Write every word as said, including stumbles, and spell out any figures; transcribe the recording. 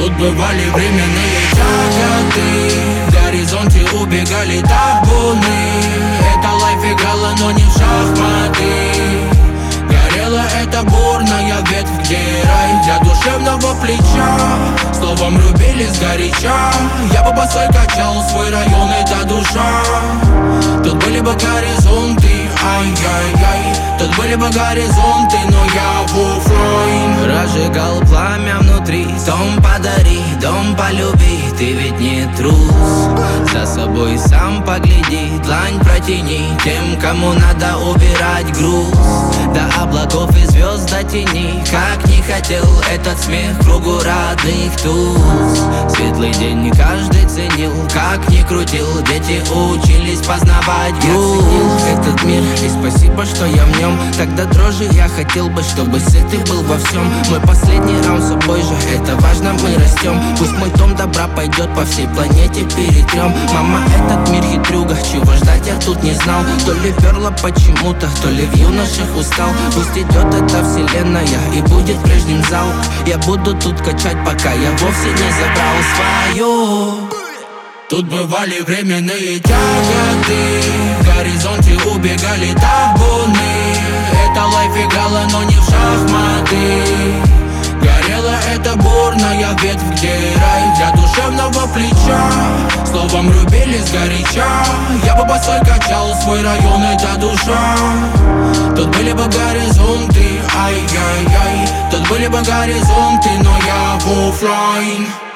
Тут бывали временные тяготы, в горизонте убегали табуны. Это лайф играла, но не в шахматы. Горела эта бурная ветвь, где рай для душевного плеча. Словом рубили сгоряча. Я бы босой качал свой район, это душа. Тут были бы горизонты, ай-яй-яй. Тут были бы горизонты, но я в оффлайн. Разжигал пламя внутри. Дом подари, дом полюби. Ты ведь не трус. За собой сам погляди. Длань протяни тем, кому надо убирать груз. До облаков и звезд дотяни. Как не хотел этот смех кругу родных туз. Светлый день каждый ценил. Как ни крутил, дети учились познавать груз. Этот мир, и спасибо, что я в нем. Тогда дрожи я хотел бы, чтобы свет ты был во всем. Мой последний раунд с собой же, это важно, мы растем. Пусть мой дом добра пойдет по всей планете перетрем. Мама, этот мир хитрюга, чего ждать я тут не знал. То ли перла почему-то, то ли в юношах устал. Пусть идет эта вселенная и будет прежним залп. Я буду тут качать, пока я вовсе не забрал свою. Тут бывали временные тяготы, в горизонте убегали табуны. Это лайф играла, но не в шахматы. Горела эта бурная ветвь, где рай для душевного плеча. Словом рубили сгоряча. Я бы босой качал свой район, это душа. Тут были бы горизонты, ай-яй-яй. Тут были бы горизонты, но я в оффлайн.